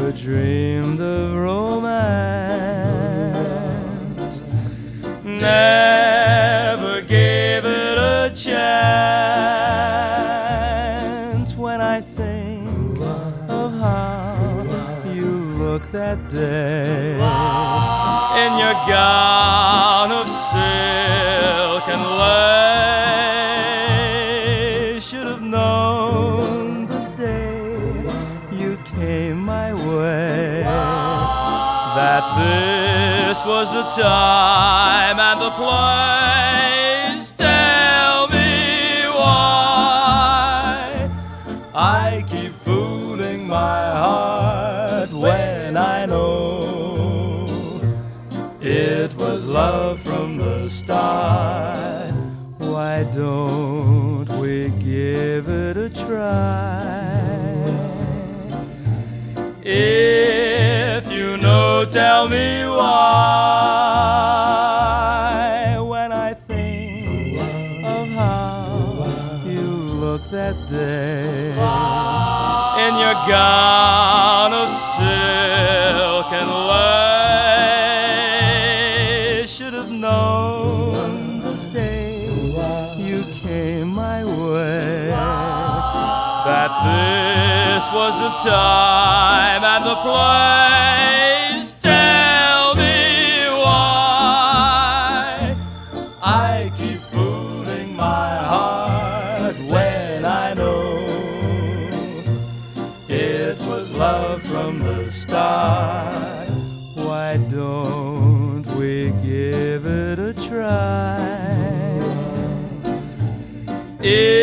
never dreamed of romance, never gave it a chance. When I think of how you looked that day in your gown of silk and lace, should have known the day you came my way that this was the time and the place. Tell me why I keep fooling my heart when I know it was love from the start. Why don't we give it a try? If you know, tell me why. When I think of how you looked that day in your gown of silk and lace, should have known the day you came my way that this was the time and the place. Tell me why I keep fooling my heart when I know it was love from the start. Why don't we give it a try?